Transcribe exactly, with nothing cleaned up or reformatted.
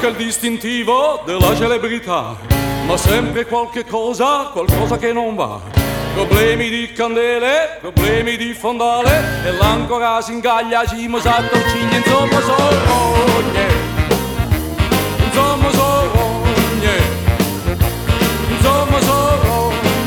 manca il distintivo della celebrità, ma sempre qualche cosa, qualcosa che non va. Problemi di candele, problemi di fondale, e l'ancora si ingaglia, ci mosato, ci insomma, so